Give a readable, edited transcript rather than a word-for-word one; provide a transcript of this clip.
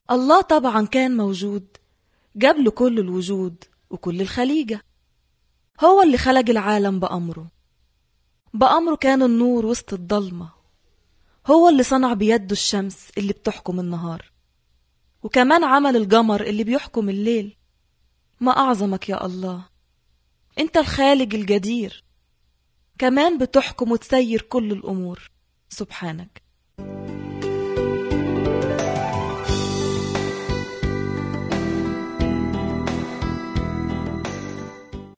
الله طبعا كان موجود قبل كل الوجود وكل الخليقة. هو اللي خلق العالم بأمره كان النور وسط الضلمة. هو اللي صنع بيده الشمس اللي بتحكم النهار، وكمان عمل القمر اللي بيحكم الليل. ما أعظمك يا الله، أنت الخالق القدير، كمان بتحكم وتسير كل الأمور. سبحانك.